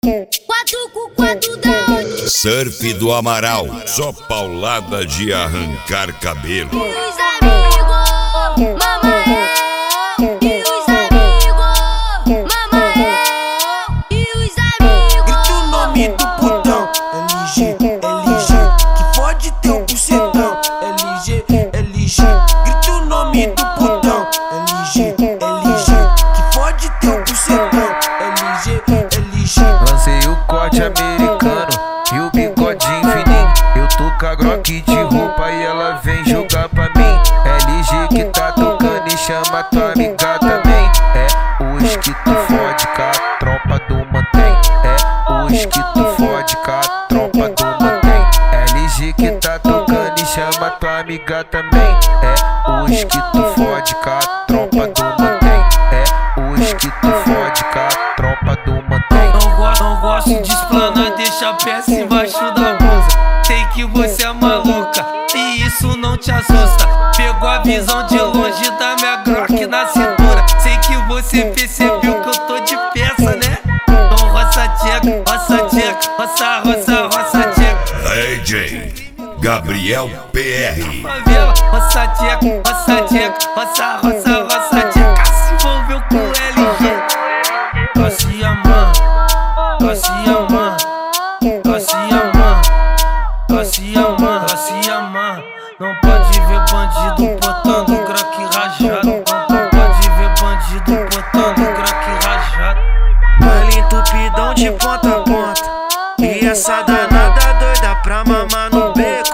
Quatro com quatro da onde? Surf do Amaral, só paulada de arrancar cabelo. E os amigos, mamael. E os amigos, mamael. E os amigos. Grita o nome do putão, LG, LG, que fode teu bucetão, LG, LG. Grita o nome do putão, LG, LG, que fode teu bucetão, LG, LG. Lancei o corte americano e o bigodinho fininho. Eu tô com a Glock de roupa e ela vem jogar pra mim. LG que tá tocando e chama tua amiga também. É hoje que tu fode com a tropa do mantém. É hoje que tu fode com a tropa do mantém. LG que tá tocando e chama tua amiga também. É hoje que tu fode com a tropa do mantém. É hoje que tu fode com a tropa do mantém. Não gosto de explanar, deixa a peça embaixo da blusa. Sei que você é maluca e isso não te assusta. Pegou a visão de longe da minha Glock na cintura. Sei que você percebeu que eu tô de peça, né? Então roça tcheca, roça tcheca, roça, roça, roça tcheca. DJ Gabriel PR. Favela, roça tcheca, roça tcheca, roça, roça, roça tcheca. Se envolveu com o LG. Tô se amando, tô se amando, tô se amando, tô se amando, tô se amando. Não pode ver bandido botando crack rajado. Não pode ver bandido botando crack rajado. Baile entupidão de ponta a ponta, e essa danada doida pra mamar no beco.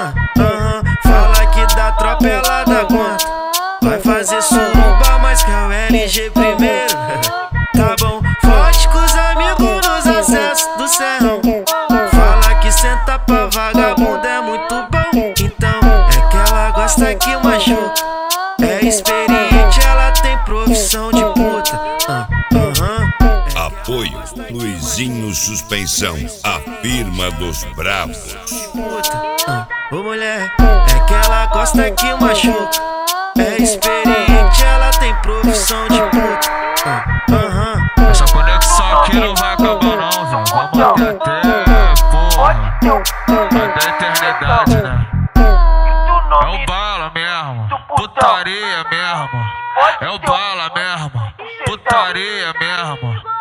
Fala que da tropa ela dá conta. Vai fazer suruba, mas quer o LG primeiro. Tá bom, forte com os amigos nos acessos do serrão. Fala que senta pra vagabundo é muito bom. Então é que ela gosta que machuca. É experiente, ela tem profissão de puta. Apoio Luizinho Suspensão, a firma dos bravos. Puta, ô mulher, é que ela gosta que machuca. É experiente, ela tem profissão de puta. Essa conexão aqui não vai acabar não, Zão. Vamos até porra, até a eternidade, né? É o bala mesmo, putaria mesmo. É o bala mesmo, putaria mesmo.